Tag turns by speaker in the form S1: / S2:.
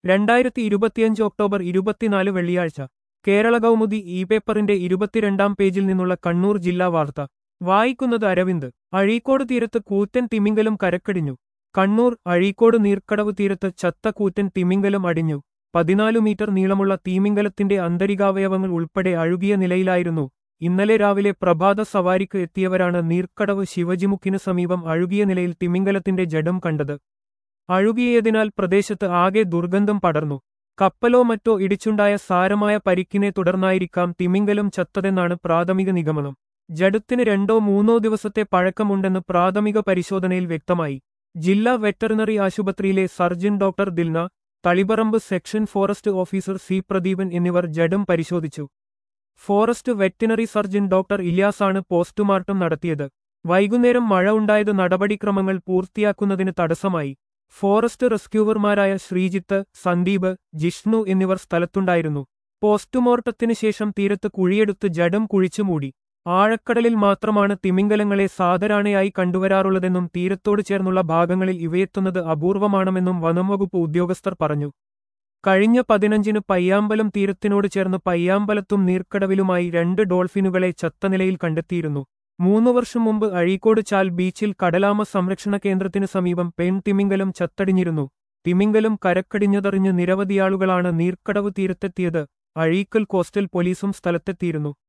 S1: 2025 October 24 വെള്ളിയാഴ്ച Kerala Kaumudi E പേപ്പറിന്റെ 22-ാം പേജിൽ നിന്നുള്ള കണ്ണൂർ ജില്ലാ വാർത്ത വായിക്കുന്നത് അരവിന്ദ്. അഴീക്കോട് തീരത്ത് കൂറ്റൻ തിമിംഗലം കരക്കടിഞ്ഞു. കണ്ണൂർ. അഴീക്കോട് നീർക്കടവ് തീരത്ത് ചത്ത കൂറ്റൻ തിമിംഗലം അടിഞ്ഞു. 14 മീറ്റർ നീളമുള്ള തിമിംഗലത്തിന്റെ ആന്തരികാവയവങ്ങൾ ഉൾപ്പെടെ അഴുകിയ നിലയിലായിരുന്നു. ഇന്നലെ രാവിലെ പ്രഭാത സവാരിക്ക് എത്തിയവരാണ് നീർക്കടവ് ശിവജിമുക്കിന് സമീപം അഴുകിയ നിലയിൽ തിമിംഗലത്തിന്റെ ജഡം കണ്ടത്. അഴുകിയതിനാൽ പ്രദേശത്ത് ആകെ ദുർഗന്ധം പടർന്നു. കപ്പലോ മറ്റോ ഇടിച്ചുണ്ടായ സാരമായ പരിക്കിനെ തുടർന്നായിരിക്കാം തിമിംഗലം ചത്തതെന്നാണ് പ്രാഥമിക നിഗമനം. ജഡത്തിന് 2-3 ദിവസത്തെ പഴക്കമുണ്ടെന്ന് പ്രാഥമിക പരിശോധനയിൽ വ്യക്തമായി. ജില്ലാ വെറ്ററിനറി ആശുപത്രിയിലെ surgeon doctor Dilna, Taliparamba section forest officer C Pradeepan എന്നിവർ ജഡം പരിശോധിച്ചു. ഫോറസ്റ്റ് വെറ്റിനറി സർജൻ ഡോക്ടർ ഇല്യാസാണ് പോസ്റ്റ്മോർട്ടം നടത്തിയത്. വൈകുന്നേരം മഴ ഉണ്ടായത് നടപടിക്രമങ്ങൾ പൂർത്തിയാക്കുന്നതിന് തടസ്സമായി. ഫോറസ്റ്റ് റെസ്ക്യൂവർമാരായ ശ്രീജിത്ത്, സന്ദീപ്, ജിഷ്ണു എന്നിവർ സ്ഥലത്തുണ്ടായിരുന്നു. പോസ്റ്റ്മോർട്ടത്തിന് ശേഷം തീരത്ത് കുഴിയെടുത്ത് ജഡം കുഴിച്ചുമൂടി. ആഴക്കടലിൽ മാത്രമാണ് തിമിംഗലങ്ങളെ സാധാരണയായി കണ്ടുവരാറുള്ളതെന്നും തീരത്തോട് ചേർന്നുള്ള ഭാഗങ്ങളിൽ ഇവയെത്തുന്നത് അപൂർവമാണെന്നും വനംവകുപ്പ് ഉദ്യോഗസ്ഥർ പറഞ്ഞു. കഴിഞ്ഞ 15-ന് പയ്യാമ്പലം തീരത്തിനോട് ചേർന്ന് പയ്യാമ്പലത്തും നീർക്കടവിലുമായി 2 ഡോൾഫിനുകളെ ചത്ത നിലയിൽ കണ്ടെത്തിയിരുന്നു. 3 വർഷം മുമ്പ് അഴീക്കോട് ചാൽ ബീച്ചിൽ കടലാമ സംരക്ഷണ കേന്ദ്രത്തിന് സമീപം പെൺതിമിംഗലം ചത്തടിഞ്ഞിരുന്നു. തിമിംഗലം കരക്കടിഞ്ഞതറിഞ്ഞ് നിരവധിയാളുകളാണ് നീർക്കടവ് തീരത്തെത്തിയത്. അഴീക്കൽ കോസ്റ്റൽ പോലീസും സ്ഥലത്തെത്തിയിരുന്നു.